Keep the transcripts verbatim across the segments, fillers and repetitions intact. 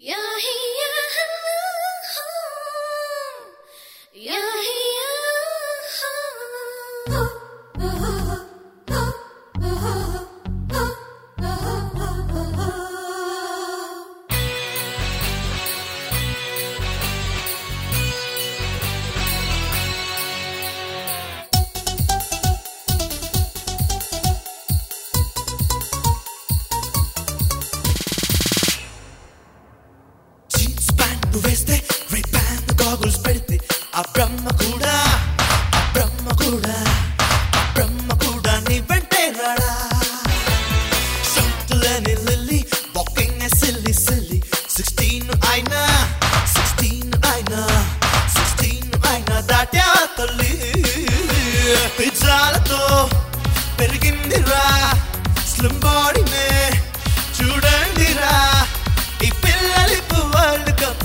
వేస్తే రేపాన్ గాగుల్స్ పెడితే ఆ బ్రహ్మ కూడా ఆ బ్రహ్మ కూడా ఆ బ్రహ్మ కూడా నీ వెంటే రాడా సొంతులని lily walking silly silly sixteen అయినా సిక్స్టీన్ అయినా సిక్స్టీన్ అయినా దాటా తల్లి పిజ్జాలతో పెరిగిందిరా స్లిమ్ బాడీనే చూడండిరా ఈ పిల్లలి వరల్డ్ కప్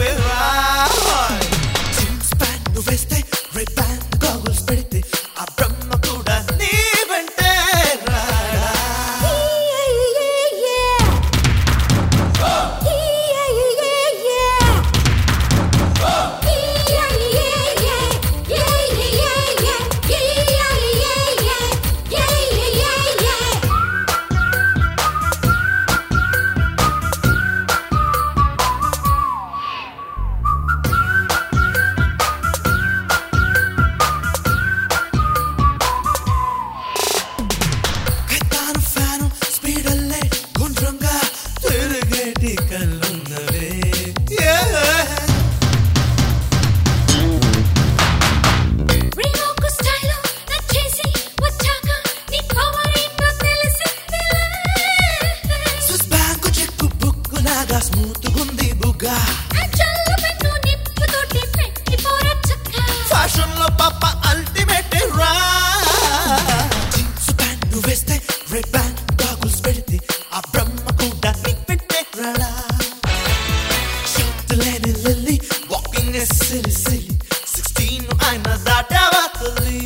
జీన్స్ ప్యాంట్ వేస్తే రెడ్ ప్యాంట్ గాగుల్స్ పెడితే ఆ బ్రహ్మ కూడా నీ వెంటే రాడా స్మూత్ గుంది బుగ్గా ఫ్యాషన్ లో పాప అల్టిమేట్ రా జీన్స్ ప్యాంట్ వేస్తే రెడ్ ప్యాంట్ గాగుల్స్ పెడితే ఆ బ్రహ్మ కూడా నీ పెట్టే రాడా లేని lily walking silly silly sixteen అయినా దాటావా తల్లి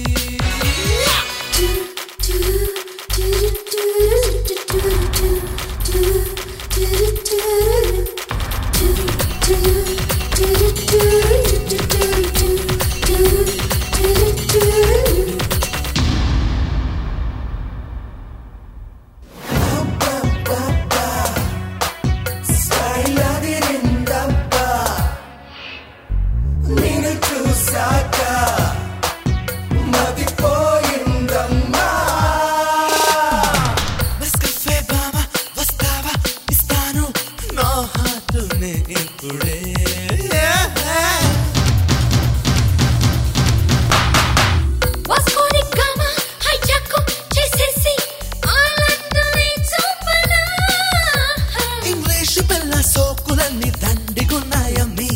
ఇప్పుడే ఇంగ్లీషు పిల్ల సోకులన్నీ దండిగున్నాయమ్మి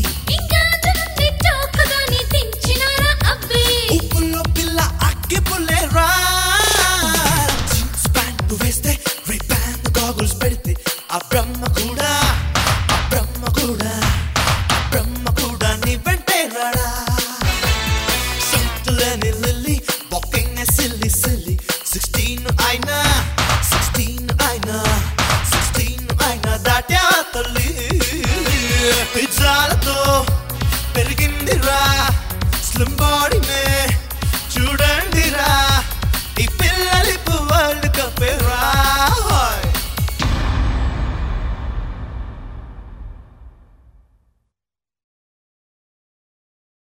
ఉప్పుల్లో పిల్ల అగ్గి పుల్లేరా జీన్స్ ప్యాంట్ వేస్తే రెడ్ ప్యాంట్ గాగుల్స్ పెడితే ఆ బ్రహ్మ కూడా బ్రహ్మ కూడా బ్రహ్మ కూడా నీ వెంటే రాడా సొంతులని lily walking silly silly sixteen అయినా సిక్స్టీన్ అయినా సిక్స్టీన్ అయినా దాటా తల్లి పిజ్జాలతో పెరిగిందిరా స్లిమ్ బాడీనే చూడండిరా